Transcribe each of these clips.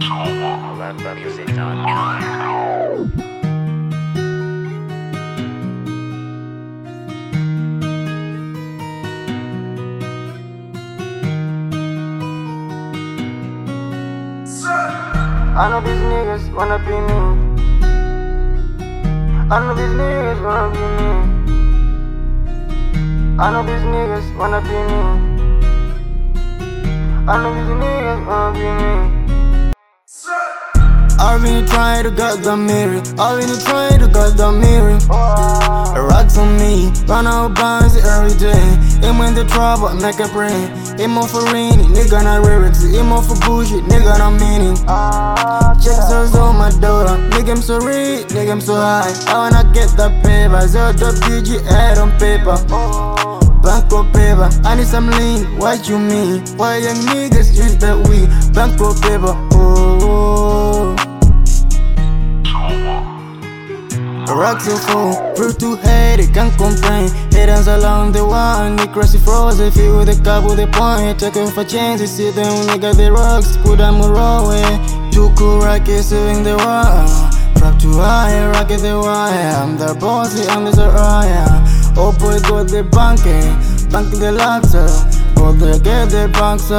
I know these niggas wanna be me. I know these niggas wanna be me. I know these niggas wanna be me. I know these niggas wanna be me. I've been trying to get the mirror. I've been trying to get the mirror. Rocks on me, run out bounds every day. Aim in the trouble, make a pray. Aim off for rainy, nigga not lyrics. Aim off for bullshit, nigga not meaning. Checks on my door, nigga I'm so rich, nigga I'm so high. I wanna get the paper, so the PG head on paper. Bankroll paper, I need some lean, what you mean? Why young niggas use that weed? Bankroll paper, oh. Rocks so full, fruit too heady, can't complain. Haters along the one, they crusty frozen. Feel the cup with the point, checking for changes. See them nigga the rocks, put them away. Too cool rockets doing the wire. Trap too high, rocket the wire. I'm the bossy, I'm the Soraya. Oh boy, go the bank the lobster. Go the get the banks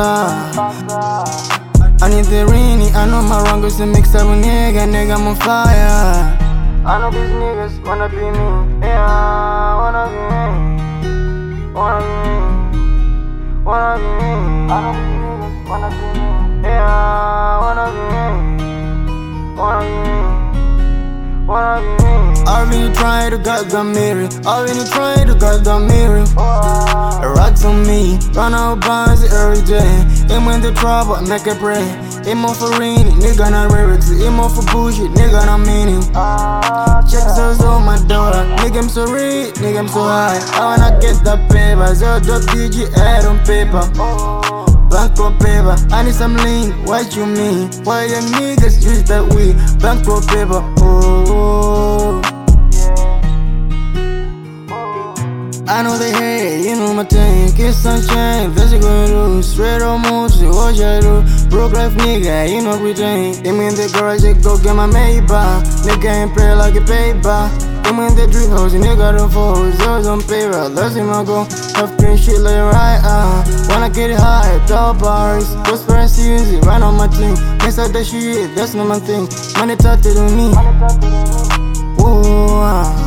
I need the rainy, I know my wrong goes to mix up with nigga, I'm on fire. I know these niggas wanna be me. Yeah, wanna be me. Wanna be me. Wanna be me. I know these niggas wanna be me. Yeah, wanna be me. Wanna be me. Wanna be me. I've been trying to get the mirror. I've been trying to get the mirror. Rocks on me, run out bounds every day. Aim in the trouble, make a pray. Aim off for rainy, nigga not lyrics. Aim off for bullshit, nigga not meaning. Checks on my door, nigga I'm so rich, nigga I'm so high. I wanna get the paper, so the PG head on paper. Bankroll paper, I need some lean, what you mean? Why young niggas use that weed? Bankroll paper, oh. I know they hate, you know my thing. Kiss sunshine, that's a good do. Straight on moves, what I do. Broke life nigga, you know everything. Them in the garage, go get my Maybach. Nigga ain't play like a paper. Them in the drip house, nigga the foes. Those on paper, that's in my go. Have green shit like right, wanna get it high, top bars. Prosperity music, right on my team. Inside that shit, that's not my thing. Money tattooed on me. Ooh,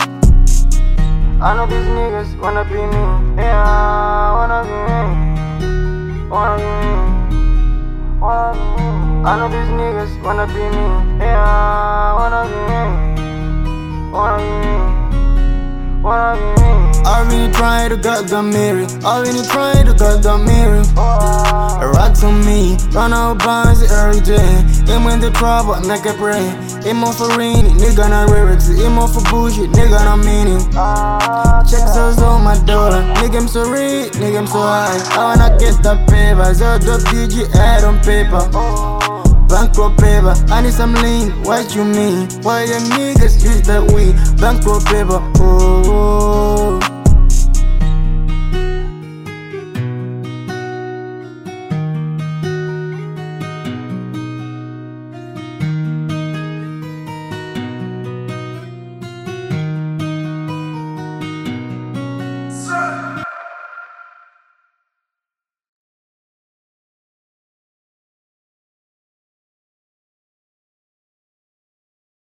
I know these niggas wanna be me. Yeah, wanna be me. Wanna be me. Wanna be me. I know these niggas wanna be me. Yeah, wanna be me. Wanna be me. Wanna be me. I've been trying to get the mirror. I've been trying to get the mirror. Rocks on me, run out bounds every day. Aim in the trouble, make a pray. Aim off for rainy, nigga not lyrics. Aim off for bullshit, nigga not meaning. Checks on my door, nigga I'm so rich, nigga I'm so high. I wanna get the paper, so the PG head on paper. Bankroll paper, I need some lean, what you mean? Why young niggas use that weed? Bankroll paper, oh.